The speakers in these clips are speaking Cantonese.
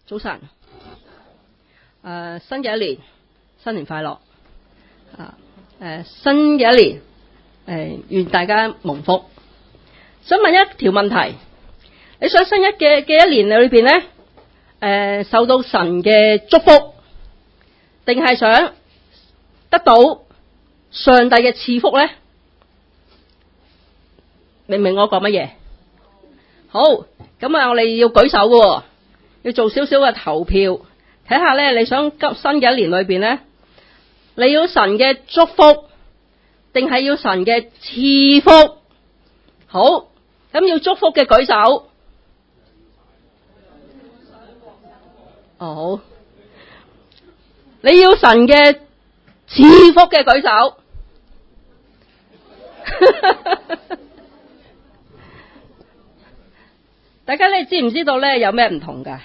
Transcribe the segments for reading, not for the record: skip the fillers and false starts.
早晨，新嘅一年，新年快樂新嘅一年，願大家蒙福。想問一條問題，你想新嘅一年裏邊咧，受到神嘅祝福，定係想得到上帝嘅賜福咧？明唔明我講乜嘢？好，咁我哋要舉手嘅，要做少少嘅投票，睇下咧，你想新嘅一年裏邊咧，你要神嘅祝福，定係要神嘅賜福？好，咁要祝福嘅舉手。好，你要神嘅賜福嘅舉手。大家咧知唔知道咧有咩唔同㗎？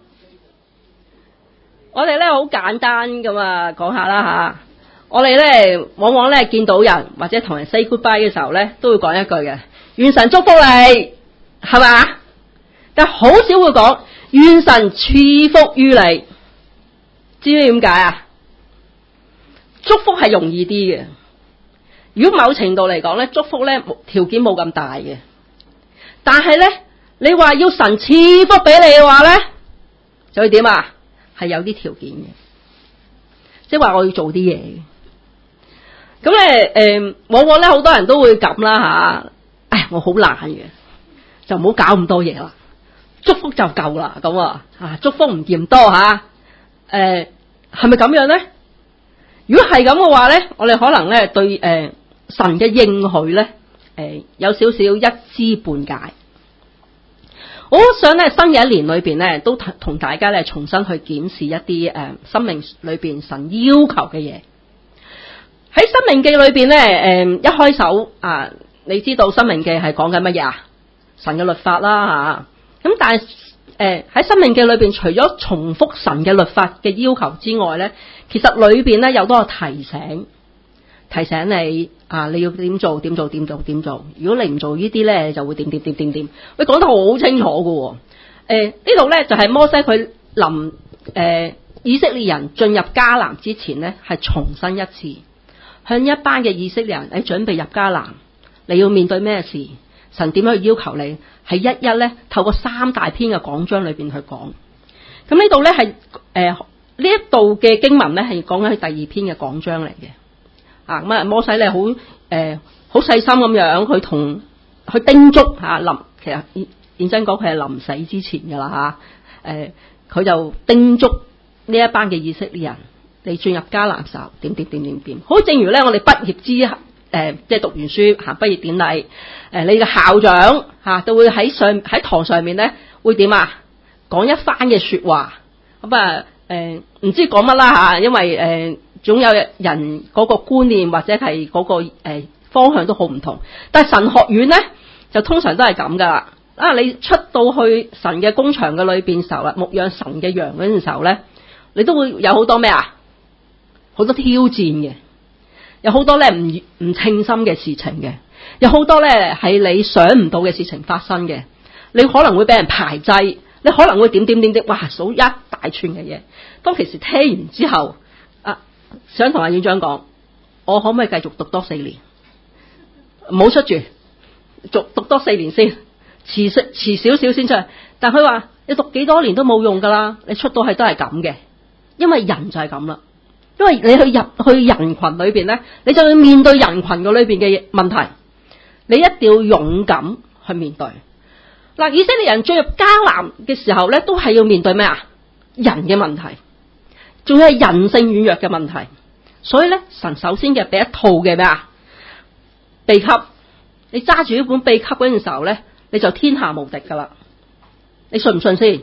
我哋咧好簡單咁啊，講下啦吓。我哋咧往往咧見到人或者同人 say goodbye 嘅時候咧，都會講一句嘅，願神祝福你，係嘛？但好少會講願神賜福於你。知唔知點解啊？祝福係容易啲嘅。如果某程度嚟講咧，祝福咧條件冇咁大嘅。但係咧，你話要神賜福俾你嘅話咧，就會點啊？係有啲條件嘅，即係話我要做啲嘢嘅。咁咧，往往咧好多人都會咁啦吓，我好懶嘅，就唔好搞咁多嘢啦，祝福就夠啦，咁啊，祝福唔嫌多吓，係咪咁樣咧？如果係咁嘅話咧，我哋可能咧對神嘅應許咧，有少少一知半解。我想咧新嘅一年裏邊咧，都同大家咧重新去檢視一啲生命裏邊神要求嘅嘢。喺申命記裏邊咧，一開手你知道申命記係講緊乜嘢啊？神嘅律法啦吓。咁但係喺申命記裏邊，除咗重複神嘅律法嘅要求之外咧，其實裏邊咧有多個提醒你你要點做。如果你唔做呢啲咧，就會點。喂，講得好清楚㗎喎。呢度咧就係摩西佢臨以色列人進入迦南之前咧，係重申一次，向一班嘅以色列人，你準備入迦南，你要面對咩事？神點樣去要求你？係一一咧透過3大篇嘅講章裏邊去講。咁呢度咧係呢一度嘅經文咧係講緊佢第2篇嘅講章嚟嘅。咁啊，摩西咧好細心咁樣去叮囑其實認真講佢係臨死之前噶啦佢就叮囑呢一班嘅以色列人，你進入迦南時候點。好，正如咧我哋畢業即係讀完書行畢業典禮，你嘅校長都會喺堂上面咧會點講一番嘅說話。咁唔知講乜啦因為總有人嗰個觀念或者係嗰個方向都好唔同，但係神學院咧就通常都係咁噶啦。你出到去神嘅工場嘅裏邊時候啦，牧養神嘅羊嗰陣時候咧，你都會有好多咩好多挑戰嘅，有好多咧唔稱心嘅事情嘅，有好多咧係你想唔到嘅事情發生嘅，你可能會俾人排擠，你可能會點，哇數一大串嘅嘢。當其時聽完之後，想同阿院長講，我可唔可以繼續讀多4年？唔好出住，讀多4年先，遲少少先出。但佢話你讀幾多年都冇用噶啦，你出到去都係咁嘅，因為人就係咁啦。因為你入去人群裏邊咧，你就要面對人群嘅裏邊嘅問題，你一定要勇敢去面對。以色列人進入迦南嘅時候咧，都係要面對咩人嘅問題。仲有係人性軟弱嘅問題，所以咧神首先嘅俾一套嘅咩秘笈，你揸住呢本秘笈嗰陣時候咧，你就天下無敵噶啦。你信唔信先？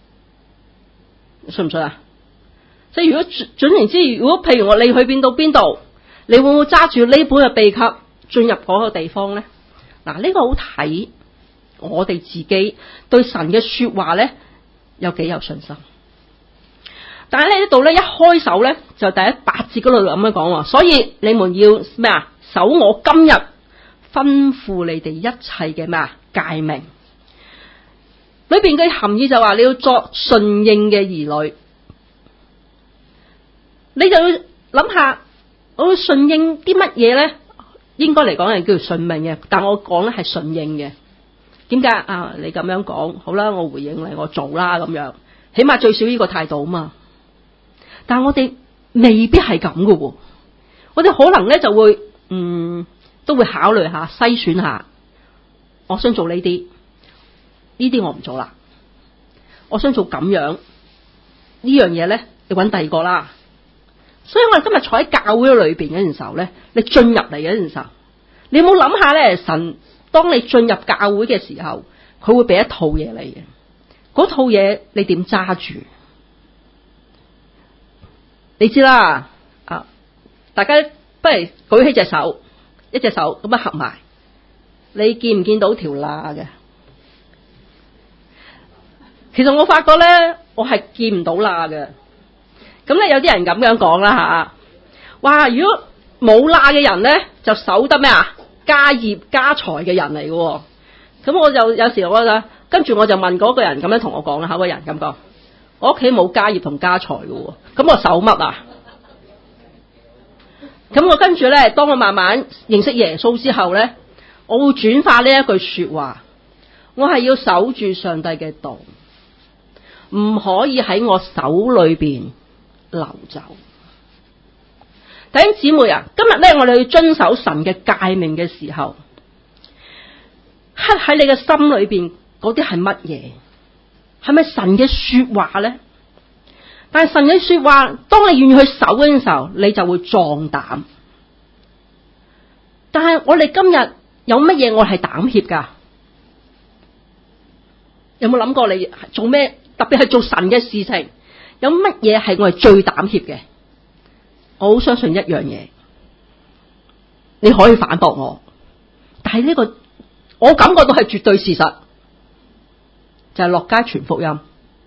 信唔信啊？即係如果準言之，如果譬如你去邊度，你會唔會揸住呢本嘅秘笈進入嗰個地方咧？呢個好睇我哋自己對神嘅說話咧有幾有信心。但係呢度咧一開手咧就第8節嗰度咁樣講，所以你們要咩守我今日吩咐你哋一切嘅咩誡命。裏裏邊嘅含義就話你要作順應嘅兒女，你就要諗下我要順應啲乜嘢咧？應該嚟講係叫做順命嘅，但我講咧係順應嘅。點解啊？你咁樣講好啦，我回應你，我做啦咁樣，起碼最少呢個態度啊嘛。但係我哋未必係咁嘅喎，我哋可能咧就會都會考慮下篩選下，我想做呢啲我唔做啦，我想做咁樣呢樣嘢咧，你揾第二個啦。所以我哋今日坐喺教會裏邊嗰陣時候咧，你進入嚟嗰陣時候，你有冇諗下咧？神當你進入教會嘅時候，佢會俾一套嘢你嘅，嗰套嘢你點揸住？你知啦，大家不如舉起隻手，一隻手咁樣合埋，你見唔見到條罅嘅？其實我發覺咧，我係見唔到罅嘅。咁咧有啲人咁樣講啦吓，哇！如果冇罅嘅人咧，就守得咩啊？家業家財嘅人嚟嘅。咁我就有時我就跟住我就問嗰個人咁樣同我講啦，嗰個人咁講，我屋企冇家業同家財嘅，咁我守乜啊？咁我跟住咧，當我慢慢認識耶穌之後咧，我會轉化呢一句說話，我係要守住上帝嘅道，唔可以喺我手裏邊流走。弟兄姊妹啊，今日咧我哋去遵守神嘅誡命嘅時候，刻喺你嘅心裏邊嗰啲係乜嘢？係咪神嘅說話咧？但係神嘅說話，當你願意去守嗰陣時候，你就會壯膽。但係我哋今日有乜嘢我係膽怯噶？有冇諗過你做咩？特別係做神嘅事情，有乜嘢係我係最膽怯嘅？我好相信一樣嘢，你可以反駁我，但係呢個我感覺到係絕對事實，就係落街傳福音。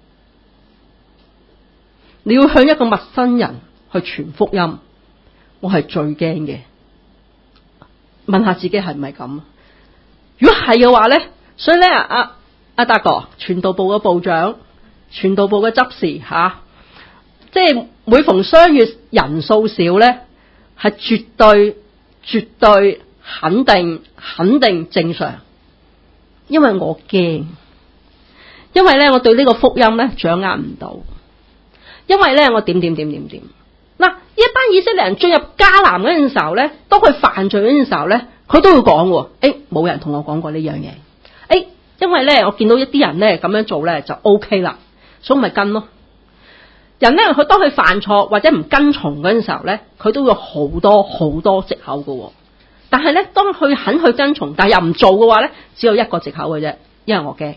你要向一個陌生人去傳福音，我係最驚嘅。問下自己係唔係咁？如果係嘅話咧，所以咧阿達哥，傳道部嘅部長，傳道部嘅執事吓，即係每逢相遇人數少咧，係絕對肯定正常，因為我驚，因為咧我對呢個福音咧掌握唔到。因為咧，我點嗱，呢一班以色列人進入迦南嗰陣時候咧，當佢犯罪嗰陣時候咧，佢都會講喎，冇人同我講過呢樣嘢，因為咧，我見到一啲人咧咁樣做咧就 OK 啦，所以咪跟咯。人咧，佢當佢犯錯或者唔跟從嗰陣時候咧，佢都有好多藉口㗎。但係咧，當佢肯去跟從，但係又唔做嘅話咧，只有一個藉口嘅啫，因為我驚，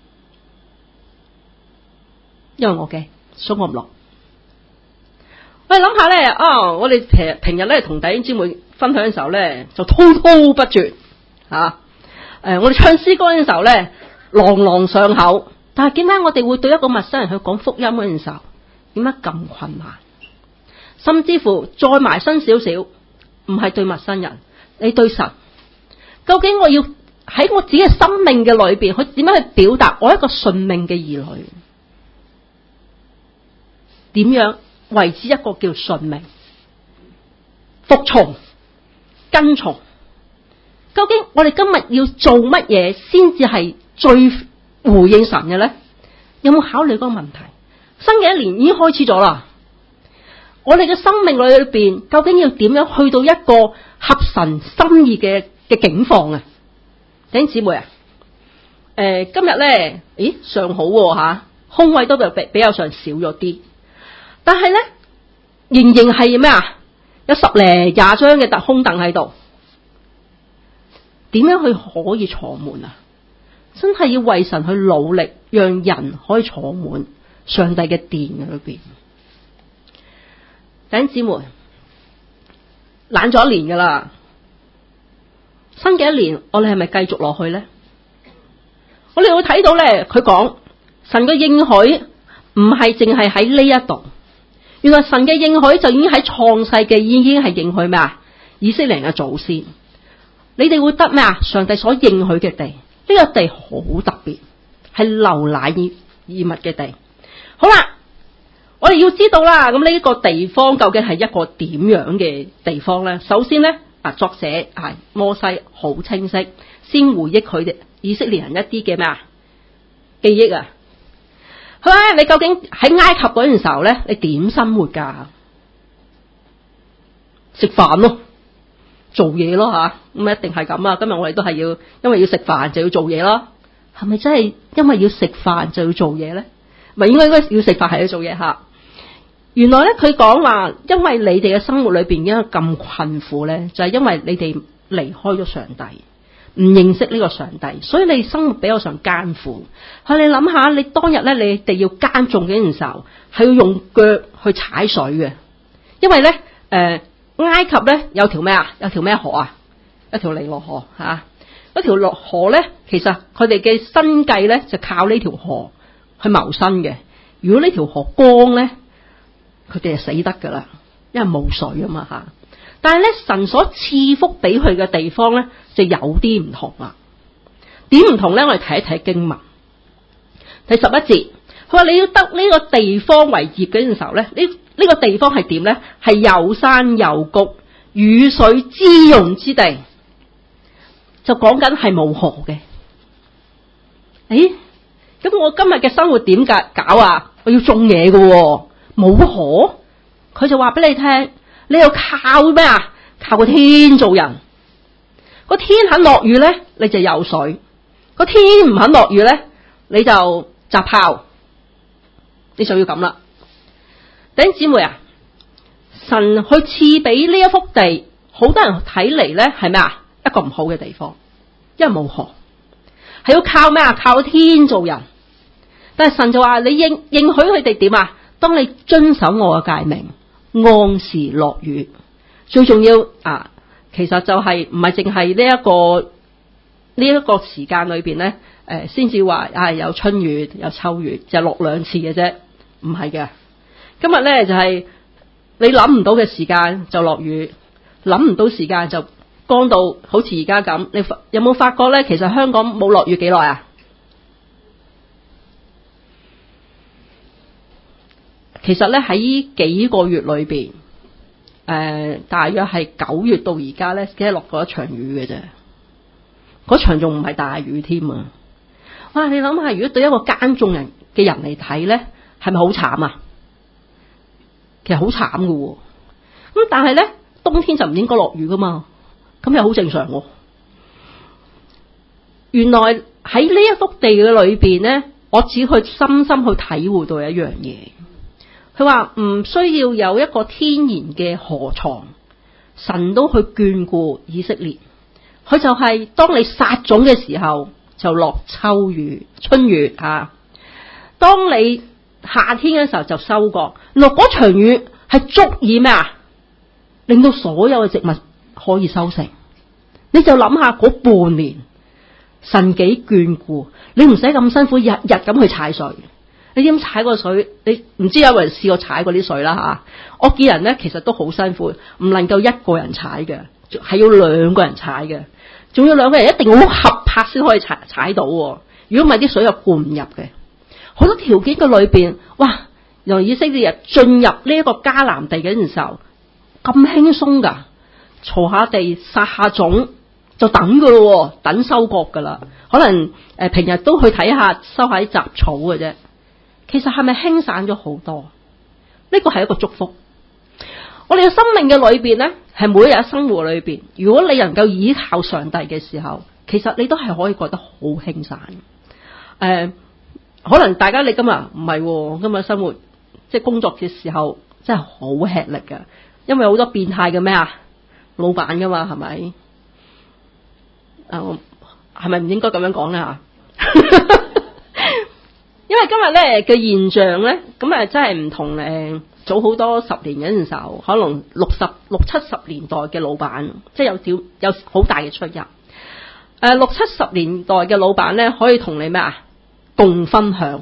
所以我唔落。我哋諗下咧，我哋平日咧同弟兄姊妹分享嘅時候咧，就滔滔不絕吓。我哋唱詩歌嘅時候咧，朗朗上口。但係點解我哋會對一個陌生人去講福音嗰陣時候，點解咁困難？甚至乎再埋身少少，唔係對陌生人，你對神，究竟我要喺我自己嘅生命嘅裏邊，去點樣去表達我一個順命嘅兒女？點樣為之一個叫順命、服從、跟從？究竟我哋今日要做乜嘢先至係最回應神嘅咧？有冇考慮嗰個問題？新嘅一年已經開始咗啦，我哋嘅生命裏邊究竟要點樣去到一個合神心意嘅境況啊？弟兄姊妹啊，今日咧，尚好吓，空位都比較上少咗啲。但係咧，仍然係咩啊？有10零20張嘅空凳喺度，點樣去可以坐滿啊？真係要為神去努力，讓人可以坐滿上帝嘅殿裏邊。弟兄姊妹，懶咗一年噶啦，新嘅一年，我哋係咪繼續落去咧？我哋會睇到咧，佢講神嘅應許唔係淨係喺呢一度。原來神嘅應許就已經喺創世嘅已經係應許咩啊？以色列人嘅祖先，你哋會得咩啊？上帝所應許嘅地，呢個地好特別， 係流奶與蜜嘅地。好啦，我哋要知道啦，咁呢個地方究竟係一個點樣嘅地方咧？首先咧，作者係摩西好清晰，先回憶佢哋以色列人一啲嘅咩啊記憶啊。佢話你究竟喺埃及嗰陣時候咧，你點生活噶？食飯咯，做嘢咯吓，咁一定係咁啊！今日我哋都係要，因為要食飯就要做嘢咯。係咪真係因為要食飯就要做嘢咧？唔係應該要食飯係要做嘢吓。原來咧佢講話，因為你哋嘅生活裏邊點解咁困苦咧，就係因為你哋離開咗上帝，唔認識呢個上帝，所以你生活比較上艱苦。你諗下，你當日咧你哋要耕種嘅時候，係要用腳去踩水嘅，因為咧埃及咧有條咩啊？有條咩河啊？一條尼羅河吓。嗰條河咧，其實佢哋嘅生計咧就靠呢條河去謀生嘅。如果呢條河乾咧，佢哋就死得噶啦，因為冇水啊嘛吓。但係咧，神所賜福俾佢嘅地方咧，就有啲唔同啦。點唔同咧？我哋睇一睇經文第11節，佢話你要得呢個地方為業嘅時候咧，呢個地方係點咧？係有山有谷，雨水滋潤之地。就講緊係冇河嘅。咁我今日嘅生活點搞啊？我要種嘢嘅，冇河。佢就話俾你聽，你要靠咩啊？靠個天做人。個天肯落雨咧，你就有水；個天唔肯落雨咧，你就雜泡。你就要咁啦。弟兄姊妹啊，神去賜俾呢一幅地，好多人睇嚟咧係咩啊？一個唔好嘅地方，因為冇河，係要靠咩啊？靠天做人。但係神就話你應許佢哋點啊？當你遵守我嘅誡命，按時落雨。最重要啊，其實就係唔係淨係呢一個時間裏邊咧，先至話有春雨有秋雨，就落2次嘅啫，唔係嘅。今日咧就係你諗唔到嘅時間就落雨，諗唔到時間就乾到好似而家咁。你有冇發覺咧？其實香港冇落雨幾耐啊？其實咧喺幾個月裏邊，大約係9月到而家咧，只係落過一場雨嘅啫。嗰場仲唔係大雨添啊！哇！你諗下，如果對一個耕種人嘅人嚟睇咧，係咪好慘啊？其實好慘㗎喎。咁但係咧，冬天就唔應該落雨噶嘛，咁又好正常喎。原來喺呢一幅地嘅裏邊咧，我只去深深去體會到一樣嘢。佢話唔需要有一個天然嘅河床，神都去眷顧以色列。佢就係當你撒種嘅時候就落秋雨、春雨啊。當你夏天嘅時候就收割，落嗰場雨係足以咩啊？令到所有嘅植物可以收成。你就諗下嗰半年，神幾眷顧，你唔使咁辛苦日日咁去踩水。你點踩過水？你唔知有冇人試過踩過啲水啦吓？我見人咧其實都好辛苦，唔能夠一個人踩嘅，係要2個人踩嘅，仲要2個人一定好合拍先可以踩到。如果唔係啲水又灌唔入嘅。好多條件嘅裏邊，哇！由以色列人進入呢一個迦南地嘅時候咁輕鬆噶，鋤下地撒下種就等噶咯，等收割噶啦。可能平日都去睇下收下啲雜草嘅啫。其實係咪輕散咗好多？呢個係一個祝福。我哋嘅生命嘅裏邊呢，係每一日生活裏邊，如果你能夠依靠上帝嘅時候，其實你都係可以覺得好輕散。可能大家你今日唔係，今日生活即係工作嘅時候真係好吃力噶，因為好多變態嘅咩啊老闆噶嘛，係咪？係咪唔應該咁樣講咧吓？因為今日咧嘅現象咧，咁真係唔同早好多10年嗰陣時候，可能60、70年代嘅老闆，即係有好大嘅出入。60、70年代嘅老闆咧，可以同你咩啊共分享。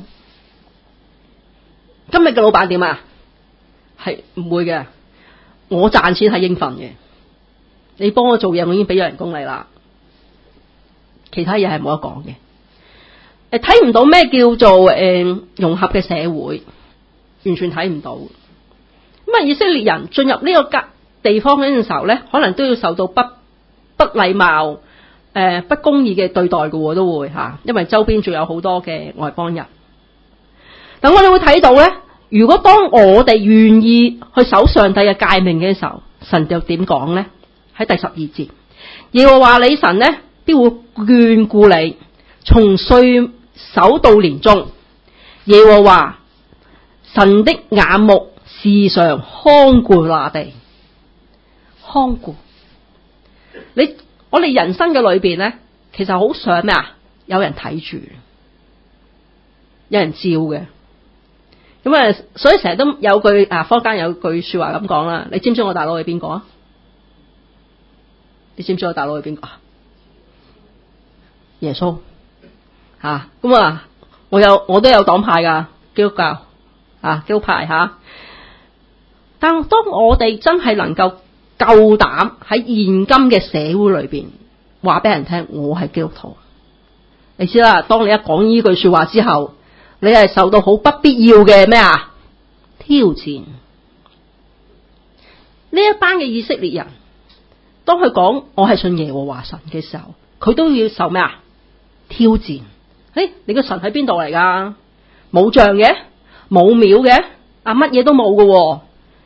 今日嘅老闆點啊？係唔會嘅，我賺錢係應份嘅，你幫我做嘢，我已經俾咗人工你啦，其他嘢係冇得講嘅。 睇唔到咩叫做融合嘅社會，完全睇唔到。咁啊，以色列人進入呢個地方嗰陣時候咧，可能都要受到不禮貌、不公義嘅對待嘅，都會吓，因為周邊仲有好多嘅外邦人。但我哋會睇到咧，如果當我哋願意去守上帝嘅誡命嘅時候，神就點講咧？喺第12節，耶和華你神咧，必會眷顧你，從歲首到年終。耶和華神的眼目時常看顧那地，看顧你。我哋人生嘅裏邊咧，其實好想咩啊？有人睇住，有人照嘅。咁啊，所以成日都有句坊間有句說話咁講啦。你知唔知我大佬係邊個啊？你知唔知我大佬係邊個啊？耶穌吓，咁啊，我都有黨派噶，基督教基督派吓。但當我哋真係能夠夠膽喺現今嘅社會裏邊話俾人聽，我係基督徒。你知啦，當你一講呢句說話之後，你係受到好不必要嘅咩啊挑戰。呢一班嘅以色列人，當佢講我係信耶和華神嘅時候，佢都要受咩啊挑戰。你個神喺邊度嚟噶？冇像嘅，冇廟嘅，乜嘢都冇嘅。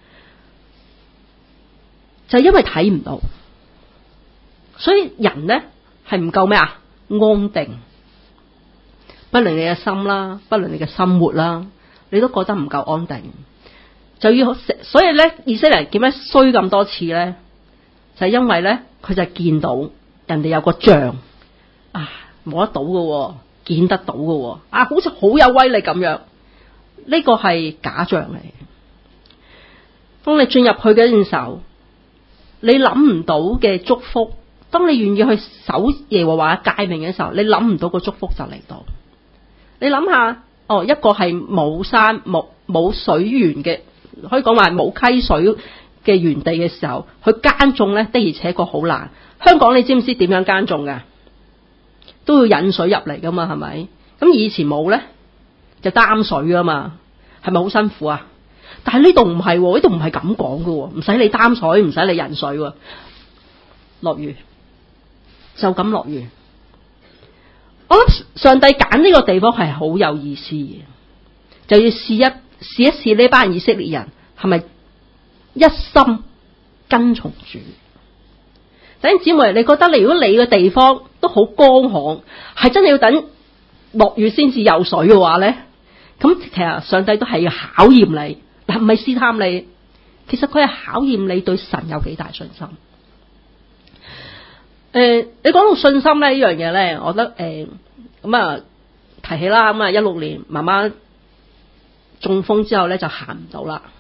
就係因為睇唔到，所以人咧係唔夠咩啊安定，不論你嘅心啦，不論你嘅生活啦，你都覺得唔夠安定，就要所以咧，以色列人點解衰咁多次咧？就係因為咧，佢就見到人哋有個像摸得到嘅，見得到嘅，好似好有威力咁樣，呢個係假象嚟。當你進入去嗰陣時候，你諗唔到嘅祝福，當你願意去守耶和華嘅誡命嘅時候，你諗唔到個祝福就嚟到。你諗下，一個係冇山冇水源嘅，可以講話係冇溪水嘅原地嘅時候，去耕種咧的而且確好難。香港你知唔知點樣耕種㗎？都要引水入嚟噶嘛，係咪？咁以前冇咧，就擔水噶嘛，係咪好辛苦啊？但係呢度唔係，呢度唔係咁講噶，唔使你擔水，唔使你引水，落雨就咁落雨。我諗上帝揀呢個地方係好有意思嘅，就要試一試呢班以色列人係咪一心跟從主。弟兄姊妹，你覺得如果你嘅地方都好乾旱，係真係要等落雨先至有水嘅話咧，咁其實上帝都係要考驗你。唔係試探你，其實佢係考驗你對神有幾大信心。你講到信心咧呢樣嘢咧，我覺得提起啦，16年媽媽中風之後咧就行唔到啦。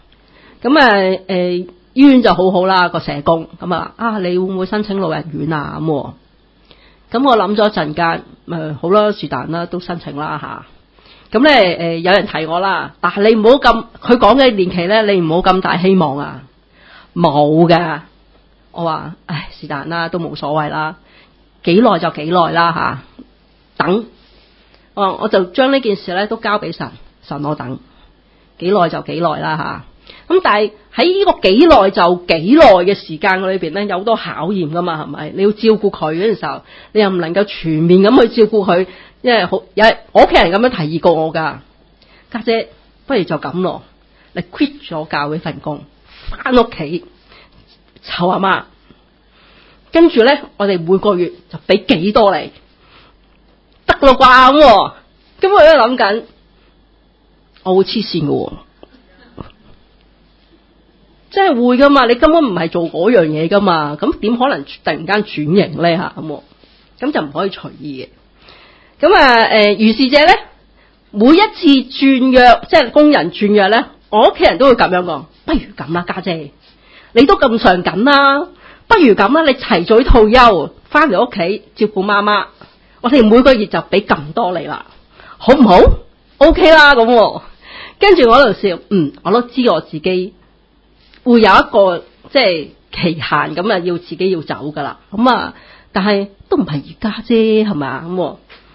醫院就好好啦，個社工你會唔會申請老人院啊？咁我諗咗一陣間，好啦，是但啦，都申請啦吓。咁咧，有人提我啦，但係你唔好咁，佢講嘅年期咧，你唔好咁大希望啊，冇噶。我話，是但啦，都冇所謂啦，幾耐就幾耐啦吓，等。我就將呢件事咧都交俾神，神我等，幾耐就幾耐啦吓。咁但係喺呢個幾耐就幾耐嘅時間裏邊咧，有好多考驗噶嘛，係咪？你要照顧佢嗰陣時候，你又唔能夠全面咁去照顧佢。因為我屋企人咁樣提議過我噶，家姐不如就咁咯，你 quit 咗教會份工，翻屋企湊阿媽，跟住咧我哋每個月就俾幾多你，得咯啩咁。咁我喺度諗緊，我會黐線噶，真係會噶嘛？你根本唔係做嗰樣嘢噶嘛，咁點可能突然間轉型咧吓？咁就唔可以隨意嘅。如是者咧，每一次轉約，即係工人轉約咧，我屋企人都會咁樣講，不如咁啦，家姐，你都咁上緊啦，不如咁啦，你齊早退休，翻嚟屋企照顧媽媽，我哋每個月就俾咁多你啦，好唔好 ？OK 啦，咁，跟住我喺度笑，我都知我自己會有一個即係期限咁啊，要自己要走噶啦，但係都唔係而家啫，係咪？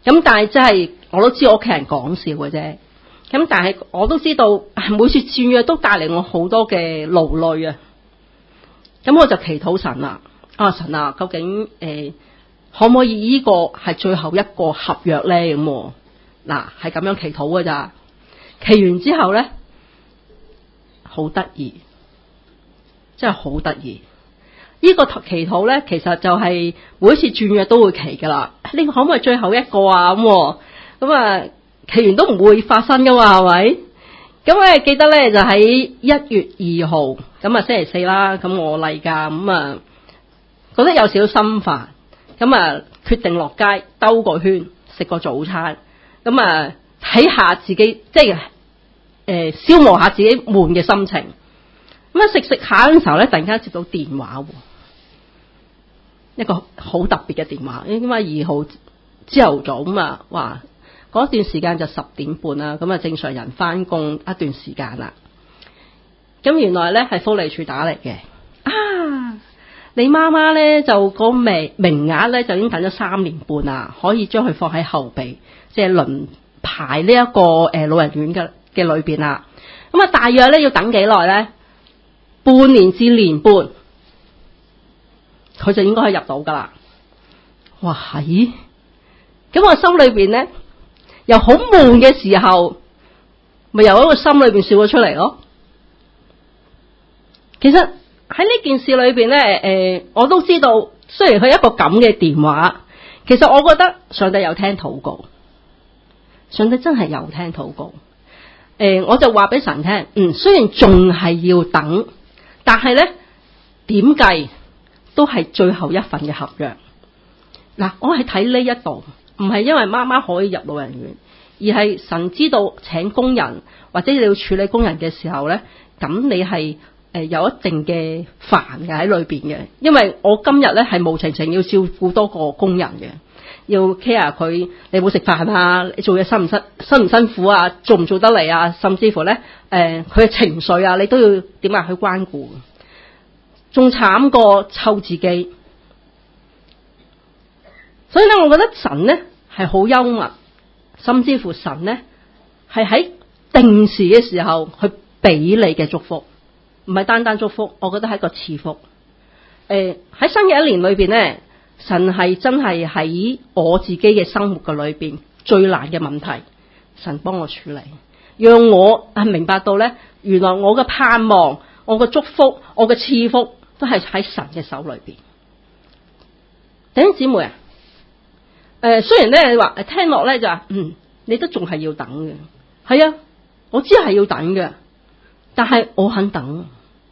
咁但係真係我都知我屋企人講笑嘅啫。咁但係我都知道每次轉約都帶嚟我好多嘅勞累啊。咁我就祈禱神啦，神啊，究竟可唔可以呢個係最後一個合約咧？咁嗱係咁樣祈禱㗎咋。祈完之後咧，好得意，真係好得意。呢個祈禱咧，其實就係每次轉約都會祈噶啦。呢個可唔可以最後一個啊？咁祈完都唔會發生噶嘛，係咪？咁記得咧就喺1月2號，咁星期四啦。咁我例假，咁覺得有少少心煩，咁決定落街兜個圈，食個早餐，咁睇下自己，即係消磨下自己悶嘅心情。咁食下嘅時候咧，突然間接到電話，一個好特別嘅電話。因為2號朝頭早話嗰段時間就10點半啦，咁正常人翻工一段時間啦。咁原來咧係福利署打嚟嘅。你媽媽咧就個名額咧就已經等咗3年半啦，可以將佢放喺後備，即係輪排呢一個老人院嘅裏邊啦。咁大約咧要等幾耐咧？半年至年半，佢就應該可以入到噶啦。哇係，咁我心裏邊咧又好悶嘅時候，咪由一個心裏邊笑咗出嚟咯。其實喺呢件事裏邊咧，我都知道，雖然佢一個咁嘅電話，其實我覺得上帝有聽禱告，上帝真係有聽禱告。我就話俾神聽，雖然仲係要等，但係咧點計都係最後一份嘅合約。嗱，我係睇呢一度，唔係因為媽媽可以入老人院，而係神知道請工人或者你要處理工人嘅時候咧，咁你係有一定嘅煩嘅喺裏邊嘅。因為我今日咧係無情情要照顧多個工人嘅，要 care 佢，你冇食飯啊，你做嘢辛唔辛苦啊，做唔做得嚟啊，甚至乎咧佢嘅情緒啊，你都要點去關顧，仲慘過湊自己。所以咧，我覺得神咧係好幽默，甚至乎神咧係喺定時嘅時候去俾你嘅祝福，唔係單單祝福，我覺得係一個賜福。喺新嘅一年裏邊咧，神係真係喺我自己嘅生活嘅裏邊最難嘅問題，神幫我處理，讓我明白到咧，原來我嘅盼望、我嘅祝福、我嘅賜福都係喺神嘅手裏邊。弟兄姊妹啊！雖然咧你話聽落咧就話你都仲係要等嘅，係啊，我知係要等嘅，但係我肯等，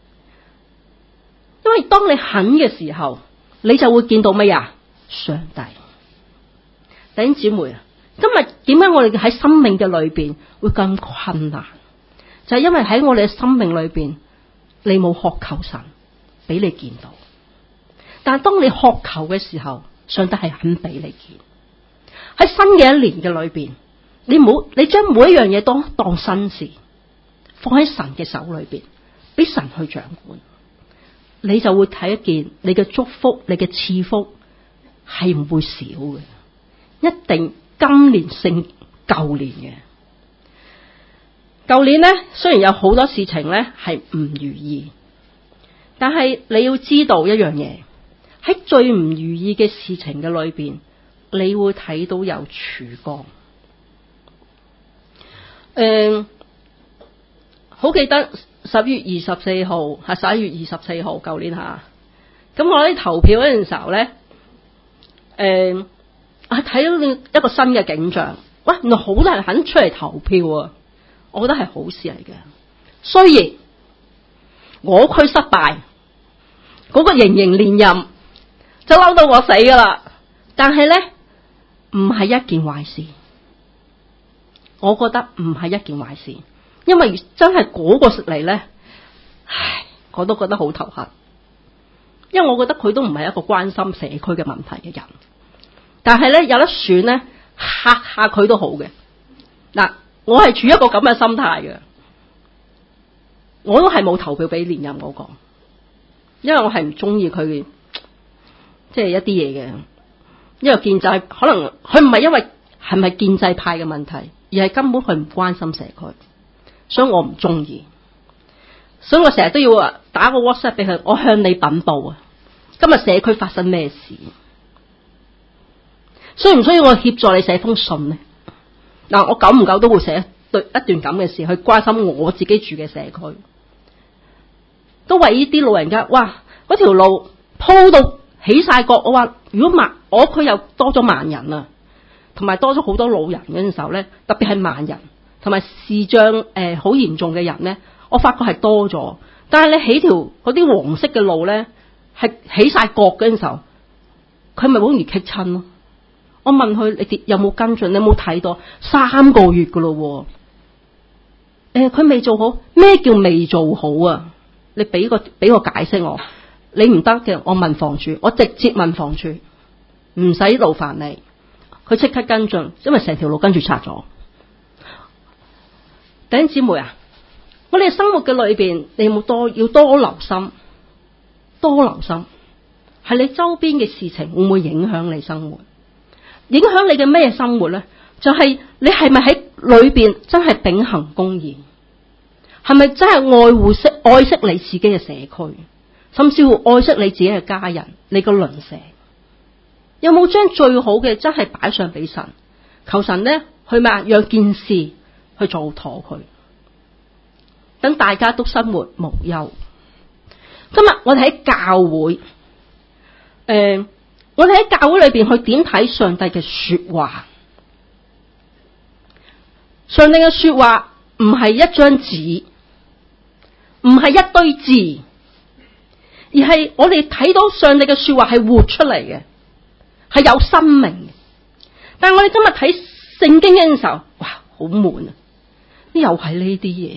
因為當你肯嘅時候，你就會見到乜呀？上帝。弟兄姊妹啊，今日點解我哋喺生命嘅裏邊會咁困難？就係因為喺我哋嘅生命裏邊，你冇渴求神俾你見到，但係當你渴求嘅時候，上帝係肯俾你見。喺新嘅一年嘅裏邊，你將每一樣嘢都當新事，放喺神嘅手裏邊，俾神去掌管，你就會睇一見你嘅祝福、你嘅賜福係唔會少嘅，一定今年勝舊年嘅。舊年呢，雖然有好多事情呢係唔如意，但係你要知道一樣嘢，喺最唔如意嘅事情嘅裏邊，你會睇到有曙光。好記得10月24號係11月24號，舊年吓。咁我喺投票嗰陣時候咧，睇到一個新嘅景象。喂，原來好多人肯出嚟投票啊！我覺得係好事嚟嘅。雖然我區失敗，嗰個盈盈連任就嬲到我死噶啦，但係咧，唔係一件壞事，我覺得唔係一件壞事，因為真係嗰個食嚟咧，唉，我都覺得好頭痕，因為我覺得佢都唔係一個關心社區嘅問題嘅人，但係咧有得選咧，嚇下佢都好嘅。嗱，我係處一個咁嘅心態嘅，我都係冇投票俾連任嗰個，因為我係唔中意佢嘅，即係一啲嘢嘅。因為建制可能佢唔係因為係咪建制派嘅問題，而係根本佢唔關心社區，所以我唔中意。所以我成日都要打個 WhatsApp 俾佢，我向你稟報啊，今日社區發生咩事？需唔需要我協助你寫封信呢？嗱，我久唔久都會寫一段咁嘅事去關心我自己住嘅社區，都為呢啲老人家，哇！嗰條路鋪到起晒角，我話如果我區又多咗盲人啊，同埋多咗好多老人嗰陣時候咧，特別係盲人同埋視障好嚴重嘅人咧，我發覺係多咗。但係你起條嗰啲黃色嘅路咧，係起晒角嗰陣時候，佢咪好容易棘親咯。我問佢：你有冇跟進？你有冇睇到？3個月噶咯，佢未做好。咩叫未做好啊？你俾個解釋我。你唔得嘅，我問房署，我直接問房署，唔使勞煩你。佢即刻跟進，因為成條路跟住拆咗。弟兄姊妹啊，我哋生活嘅裏邊，你有冇要多留心？多留心，係你周邊嘅事情會唔會影響你生活？影響你嘅咩生活咧？就係你係咪喺裏邊真係秉行公義？係咪真係愛惜你自己嘅社區？甚至乎愛惜你自己嘅家人，你個鄰舍，有冇將最好嘅真係擺上俾神？求神呢去讓件事去做妥佢，等大家都生活無憂。今日我哋喺教會，我哋喺教會裏邊去點睇上帝嘅說話？上帝嘅說話唔係一張紙，唔係一堆字。而係我哋睇到上帝嘅說話係活出嚟嘅，係有生命嘅。但係我哋今日睇聖經嘅時候，哇，好悶啊！又係呢啲嘢。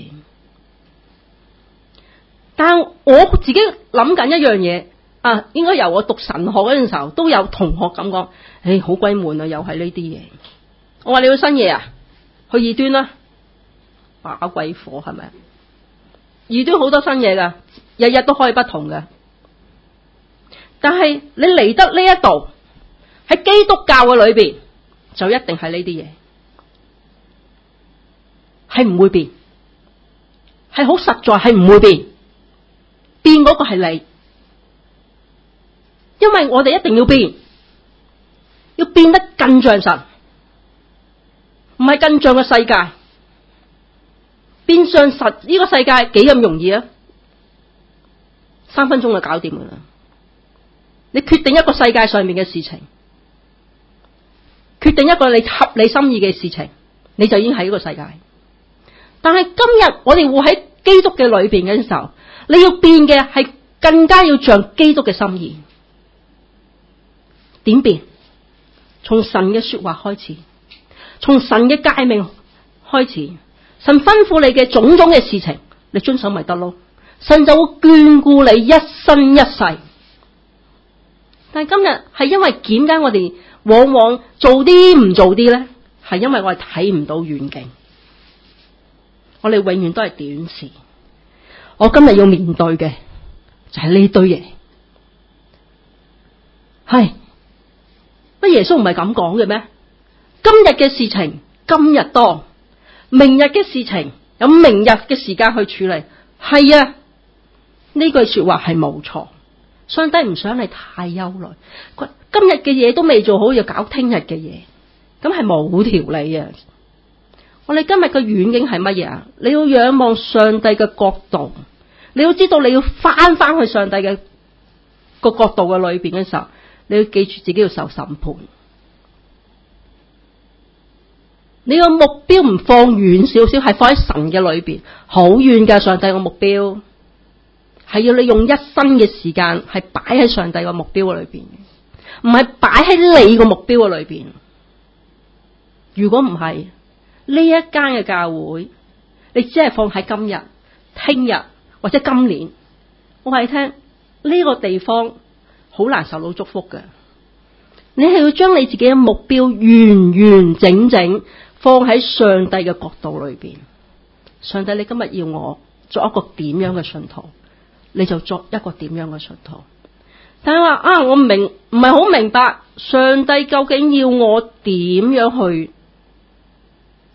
但係我自己諗緊一樣嘢啊，應該由我讀神學嗰陣時候都有同學咁講，好鬼悶啊！又係呢啲嘢。我話你要新嘢啊，去異端啦，把鬼火係咪？異端好多新嘢噶，日日都可以不同嘅。但係你嚟得呢一度喺基督教嘅裏邊，就一定係呢啲嘢，係唔會變，係好實在，係唔會變。變嗰個係你，因為我哋一定要變，要變得更像神，唔係更像個世界。變像神呢個世界幾咁容易啊？3分鐘就搞掂噶啦！你決定一個世界上面嘅事情，決定一個你合你心意嘅事情，你就已經喺呢個世界。但係今日我哋活喺基督嘅裏邊嘅時候，你要變嘅係更加要像基督嘅心意。點變？從神嘅說話開始，從神嘅誡命開始，神吩咐你嘅種種嘅事情，你遵守咪得咯？神就會眷顧你一生一世。但係今日係因為點解我哋往往做啲唔做啲咧？係因為我哋睇唔到遠景，我哋永遠都係短視。我今日要面對嘅就係呢堆嘢，係乜耶穌唔係咁講嘅咩？今日嘅事情今日當，明日嘅事情有明日嘅時間去處理。係啊，呢句說話係冇錯。上帝唔想你太憂慮，今日嘅嘢都未做好，要搞聽日嘅嘢，咁係冇條理啊！我哋今日嘅遠景係乜嘢啊？你要仰望上帝嘅角度，你要知道你要翻去上帝嘅個角度嘅裏邊嘅時候，你要記住自己要受審判。你個目標唔放遠少少，係放喺神嘅裏邊，好遠噶。上帝嘅目標係要你用一生嘅時間係擺喺上帝個目標裏邊，唔係擺喺你個目標嘅裏邊。如果唔係呢一間嘅教會，你只係放喺今日、聽日或者今年，我話你聽呢個地方好難受到祝福嘅。你係要將你自己嘅目標完完整整放喺上帝嘅角度裏邊。上帝，你今日要我做一個點樣嘅信徒，你就作一個點樣嘅信徒。但係話我唔係好明白上帝究竟要我點樣去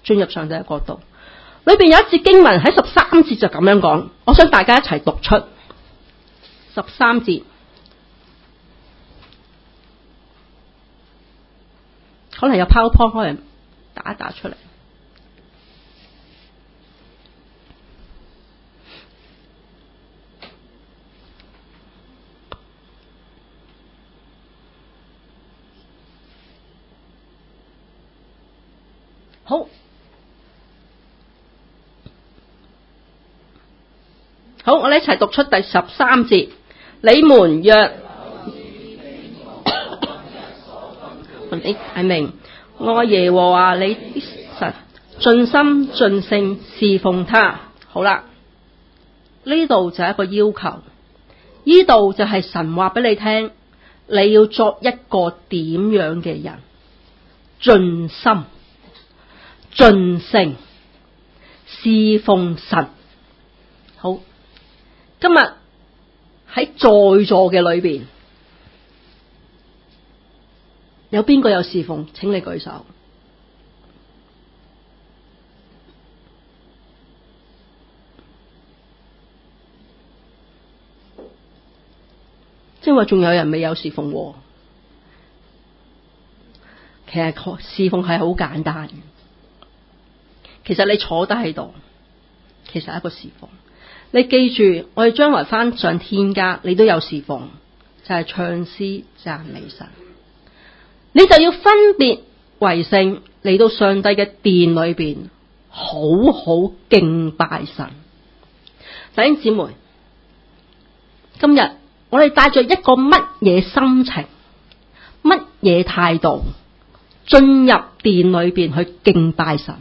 進入上帝嘅國度。裏邊有一節經文喺13節就咁樣講，我想大家一齊讀出13節，可能有 PowerPoint 可能打一打出嚟。好，我哋一齊讀出第13節。你們若係明愛耶和華你的神，盡心盡性侍奉他。好啦，呢度就係一個要求，呢度就係神話俾你聽，你要作一個點樣嘅人，盡心盡性侍奉神。好，今日喺在座嘅裏邊，有邊個有侍奉？請你舉手。即係話仲有人未有侍奉喎。其實侍奉係好簡單嘅。其實你坐得喺度，其實係一個侍奉。你記住，我哋將來翻上天家，你都有侍奉，就係唱詩讚美神。你就要分別為聖，嚟到上帝嘅殿裏邊，好好敬拜神。弟兄姊妹，今日我哋帶着一個乜嘢心情、乜嘢態度進入殿裏邊去敬拜神，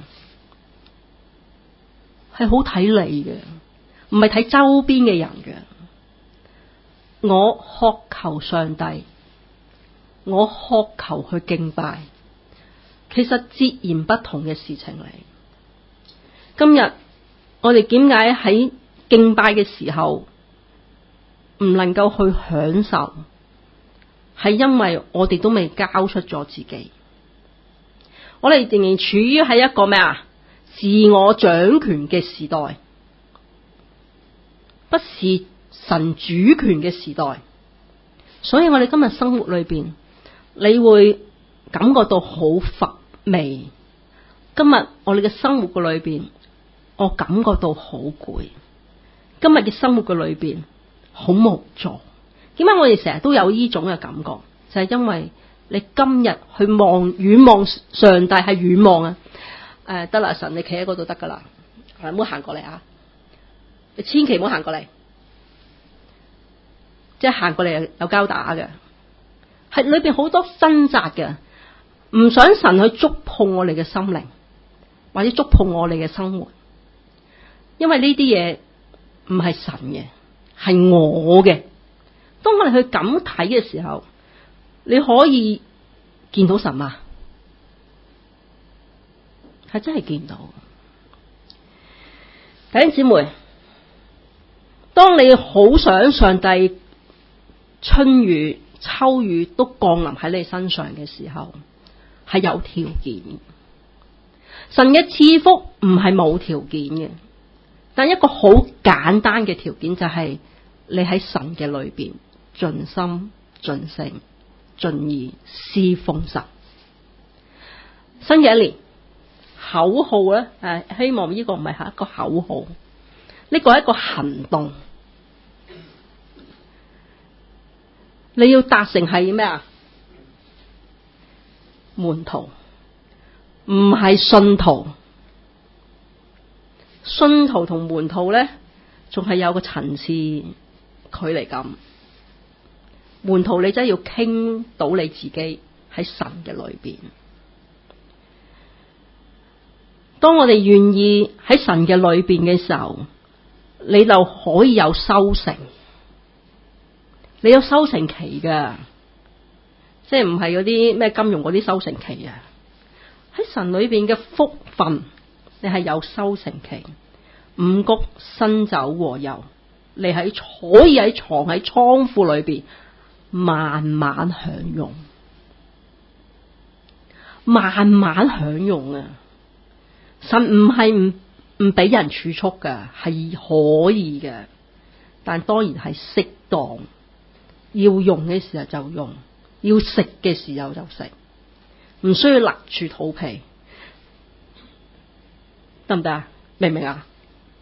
係好睇你嘅，唔係睇周邊嘅人嘅。我渴求上帝，我渴求去敬拜，其實截然不同嘅事情嚟。今日我哋點解喺敬拜嘅時候唔能夠去享受？係因為我哋都未交出咗自己，我哋仍然處於喺一個咩啊？自我掌權嘅時代，不是神主權嘅時代。所以我哋今日生活裏邊，你會感覺到好乏味。今日我哋嘅生活嘅裏邊，我感覺到好攰。今日嘅生活嘅裏邊好無助。點解我哋成日都有呢種嘅感覺？就係因為你今日去遠望上帝，係遠望啊！得啦，神你企喺嗰度得噶啦，唔好行過嚟啊！你千祈唔好行過嚟，即係行過嚟有交打嘅，係裏邊好多掙扎嘅，唔想神去觸碰我哋嘅心靈，或者觸碰我哋嘅生活，因為呢啲嘢唔係神嘅，係我嘅。當我哋去咁睇嘅時候，你可以見到神嗎？係真係見到。弟兄姊妹，當你好想上帝春雨秋雨都降臨喺你身上嘅時候，係有條件。神嘅賜福唔係冇條件嘅，但一個好簡單嘅條件就係你喺神嘅裏邊盡心盡性盡意侍奉神。新嘅一年口號咧，希望呢個唔係一個口號，呢個係一個行動。你要達成係咩啊？門徒，唔係信徒。信徒同門徒咧，仲係有個層次距離感。門徒你真係要傾到你自己喺神嘅裏邊。當我哋願意喺神嘅裏邊嘅時候，你就可以有收成。你有收成期噶，即係唔係嗰啲咩金融嗰啲收成期啊？喺神裏邊嘅福分，你係有收成期。五穀新酒和油，你可以喺藏喺倉庫裏邊慢慢享用，慢慢享用啊！ 神唔係唔俾人儲蓄㗎，係可以嘅，但當然係適當，要用嘅時候就用，要食嘅時候就食，唔需要勒住肚皮，得唔得啊？明唔明啊？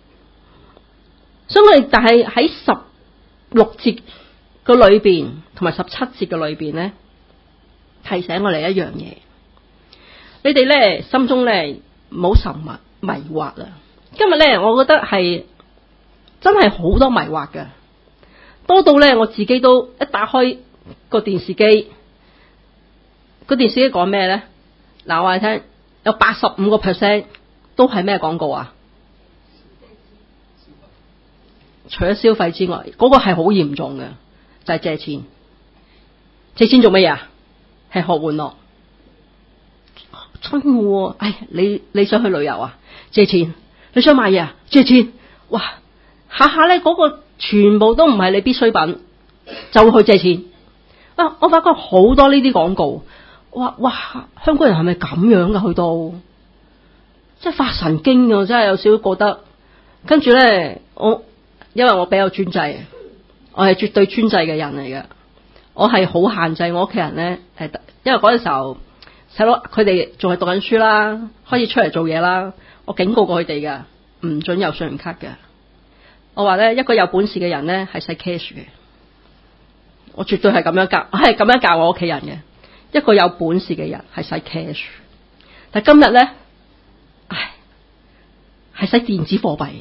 所以我哋但係喺16節個裏邊同埋17節嘅裏邊咧，提醒我哋一樣嘢，你哋咧心中咧唔好受迷惑啊！今日咧，我覺得係真係好多迷惑嘅，多到咧我自己都一打開個電視機，個電視機講咩咧？嗱，我話你聽，有85% 都係咩廣告啊？除咗消費之外，嗰個係好嚴重嘅，就係借錢。借錢做乜嘢啊？係學玩樂。真嘅，你想去旅遊啊？借錢。你想買嘢啊？借錢。哇，下下咧嗰個全部都唔係你必需品，就會去借錢。我發覺好多呢啲廣告，哇，香港人係咪咁樣噶？去到即係發神經啊！真係有少少覺得。跟住咧，因為我比較專制，我係絕對專制嘅人嚟嘅。我係好限制我屋企人咧，因為嗰陣時候細佬佢哋仲係讀緊書啦，可以出嚟做嘢啦。我警告過佢哋嘅，唔准有信用卡嘅。我話咧，一個有本事嘅人咧係使 cash 嘅。我絕對係咁樣教，我係咁樣教我屋企人嘅。一個有本事嘅人係使 cash， 但今日咧，係使電子貨幣。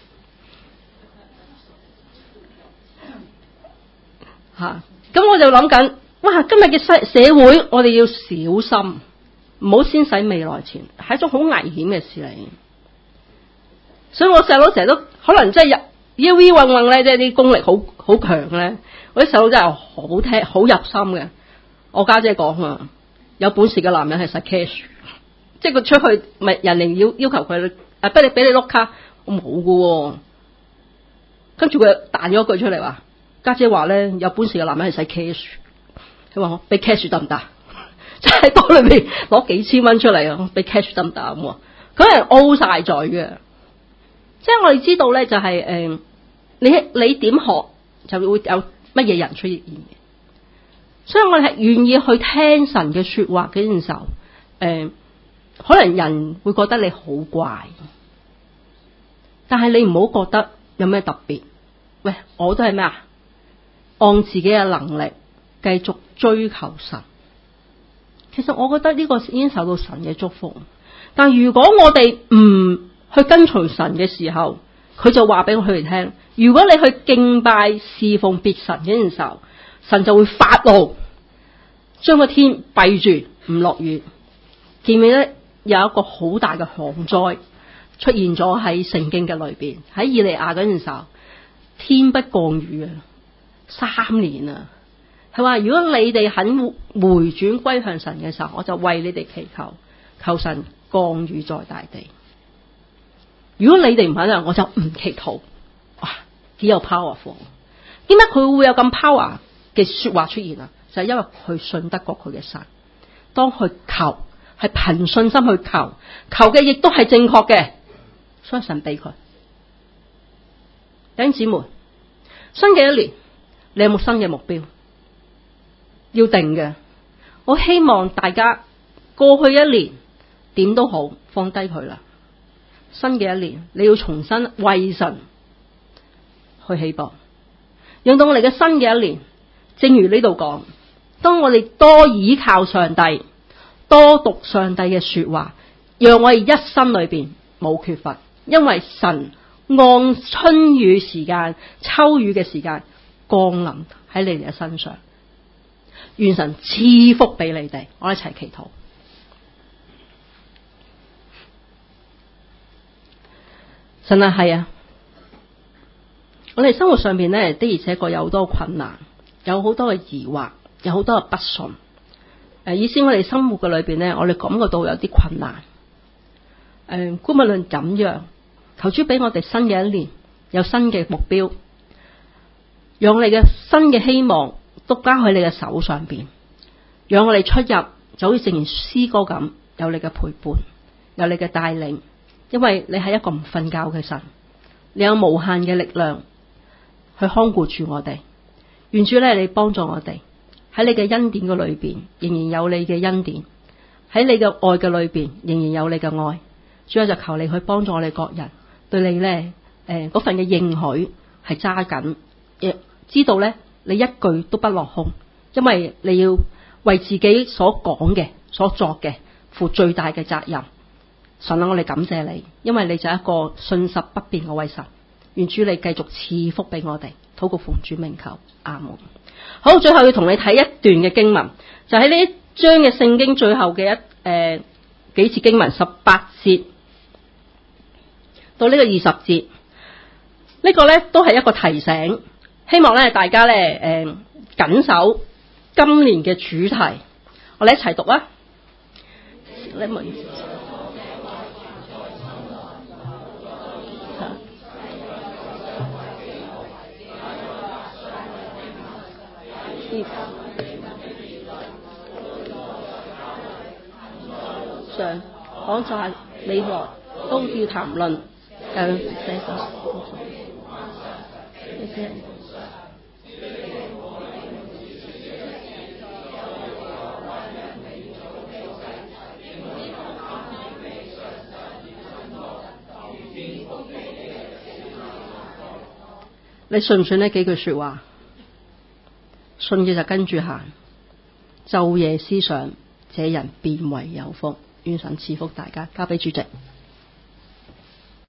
咁我就諗緊，哇！今日嘅社會，我哋要小心，唔好先使未來錢，係一種好危險嘅事嚟。所以我細佬成日都可能真係要運運咧，即係啲功力好強咧。我啲細佬真係好聽好入心嘅。我家姐講啊，有本事嘅男人係使 cash， 即係佢出去咪人哋要求佢俾你碌卡，我冇㗎。跟住佢彈咗一句出嚟話。家姐話咧，有本事嘅男人係使 cash， 佢話我俾 cash 得唔得？即係袋裏邊攞幾千蚊出嚟啊，俾 cash 得唔得咁？佢係 O 晒嘴嘅，即係我哋知道咧，就係你點學就會有乜嘢人出現嘅，所以我哋係願意去聽神嘅說話嘅陣時候，可能人會覺得你好怪，但係你唔好覺得有咩特別。喂，我都係咩啊？按自己嘅能力繼續追求神，其實我覺得呢個已經受到神嘅祝福。但如果我哋唔去跟隨神嘅時候，佢就話俾我哋聽：如果你去敬拜侍奉別神嘅時候，神就會發怒，將個天閉住唔落雨。見唔見咧？有一個好大嘅旱災出現咗喺聖經嘅裏邊，喺以利亞嗰陣時候，天不降雨啊，3年啊。佢話如果你哋肯回轉歸向神嘅時候，我就為你哋祈求，求神降雨在大地。如果你哋唔肯啊，我就唔祈禱。哇，幾有 powerful！ 點解佢會有咁 power 嘅說話出現啊？就係因為佢信得過佢嘅神。當佢求係憑信心去求，求嘅亦都係正確嘅，所以神俾佢。弟兄姊妹，新嘅一年，你有冇新嘅目標？要定嘅。我希望大家過去一年點都好，放低佢啦。新嘅一年，你要重新為神去起步，讓到我哋嘅新嘅一年，正如呢度講，當我哋多倚靠上帝，多讀上帝嘅說話，讓我哋一生裏邊冇缺乏，因為神按春雨時間、秋雨嘅時間降臨喺你哋嘅身上。願神賜福俾你哋，我一齊祈禱。神啊，係啊，我哋生活上邊呢，的而且確有好多困難，有好多嘅疑惑，有好多嘅不順。以前我哋生活嘅裏邊呢，我哋感覺到有啲困難。無論怎樣，求主俾我哋新嘅一年有新嘅目標，讓我哋嘅新嘅希望都交喺你嘅手上邊，讓我哋出入就好似正如詩歌咁，有你嘅陪伴，有你嘅帶領， 因為你係一個唔瞓覺嘅神，你有無限嘅力量去看顧住我哋。願主咧，你幫助我哋喺你嘅恩典嘅裏邊，仍然有你嘅恩典；喺你嘅愛嘅裏邊，仍然有你嘅愛。主要就求你去幫助我哋各人，對你咧嗰份嘅應許係揸緊，亦知道咧你一句都不落空，因為你要為自己所講嘅、所作嘅負最大嘅責任。神啊，我哋感謝你，因為你就係一個信實不變嘅位神。願主你繼續賜福俾我哋，禱告奉主名求，阿門。好，最後要同你睇一段嘅經文，就喺呢一章嘅聖經最後嘅幾節經文，18節到呢個20節，呢個咧都係一個提醒，希望咧大家咧緊守今年嘅主題。我哋一齊讀啊！你們上講在你來都要談論，你信唔信呢幾句說話？信嘅就跟住行，晝夜思想，這人便為有福。願神賜福大家，交俾主席。